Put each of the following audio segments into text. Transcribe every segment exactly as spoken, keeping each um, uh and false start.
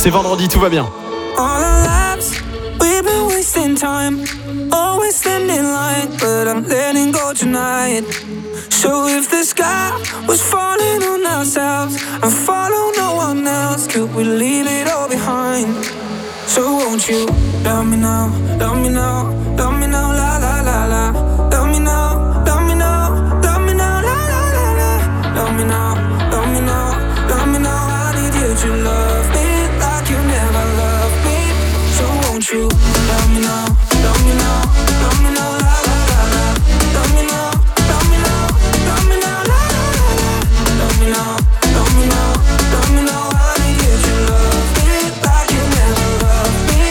C'est vendredi, tout va bien. All our lives, we've been wasting time, always standing line, but I'm letting go tonight. So if the sky was falling on ourselves and follow no one else, could we leave it all behind? So won't you love me now, love me now, love me now, la la la la. Love me now, love me now, love me now, la la la la. Love me now, love me now, love me now. I need you to love me like you never loved me. So won't you love me now, love me now, love me now, la la la la. Love me now, love me now, love me now, la la la la. Love me now, love me now, love me now. I need you to love me like you never loved me.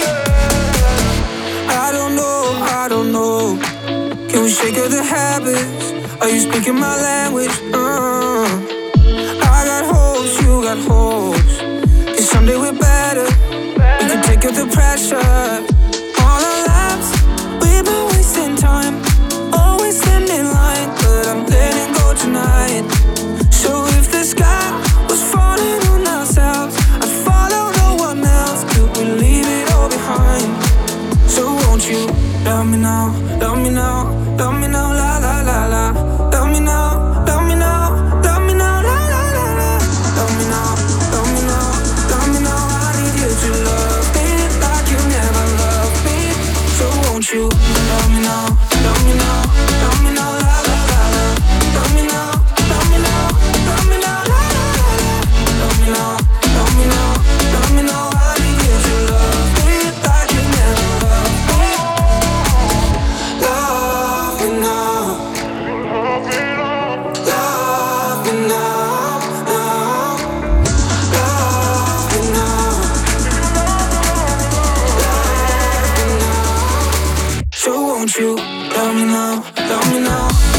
I don't know, I don't know. Can we shake of the habits? Are you speaking my language? Uh, I got hopes, you got hopes. And someday we're better. We can take up the pressure. All our lives, we've been wasting time, always standing line, but I'm letting go tonight. So if the sky was falling on ourselves, I'd follow no one else. Could we leave it all behind? So won't you love me now, love me now, love me now, la la la la. Love me now, love me now, love me now, la la la la. Love me now, love me now, love me now. I need you to love me like you never loved me. So won't you love me now, love me now, love me now, la la la la. Love me now, love me now, love me now, la la la la. Love me now, love me now, love me now. I need you to love me like you never loved me. Love me now, love me now, now. Love me now, love me now. So won't you love me now, love me now?